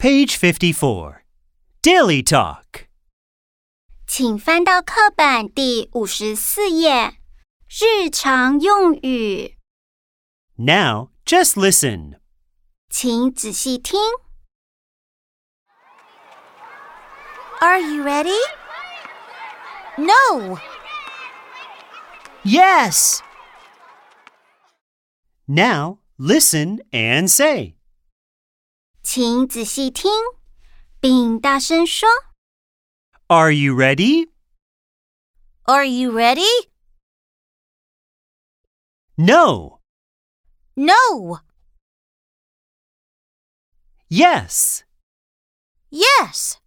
Page 54. Daily Talk. 请翻到课本第54页，日常用语。 Now, just listen. 请仔细听。Are you ready? No. Yes. Now, listen and say. 请仔细听，并大声说。 Are you ready? Are you ready? No. No. Yes. Yes.